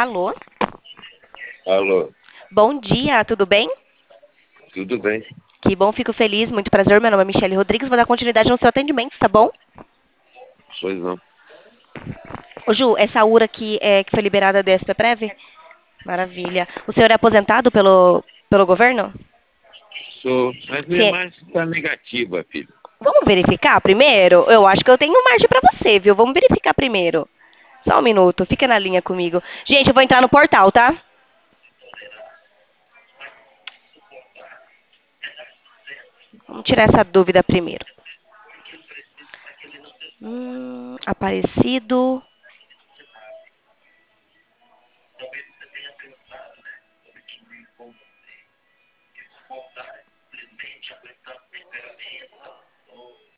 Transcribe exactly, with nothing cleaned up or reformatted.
Alô? Alô, Bom dia, tudo bem? tudo bem? Que bom, fico feliz, muito prazer. Meu nome é Michele Rodrigues, vou dar continuidade no seu atendimento, tá bom? Pois não. Ô, Ju, essa U R A aqui é, que foi liberada da Exprev? Maravilha. O senhor é aposentado pelo, pelo governo? Sou, mas minha Sim. margem está negativa, filho. Vamos verificar primeiro? Eu acho que eu tenho margem pra você, viu? Vamos verificar primeiro. Só um minuto, fica na linha comigo. Gente, eu vou entrar no portal, tá? Vamos tirar essa dúvida primeiro. Hum, Aparecido.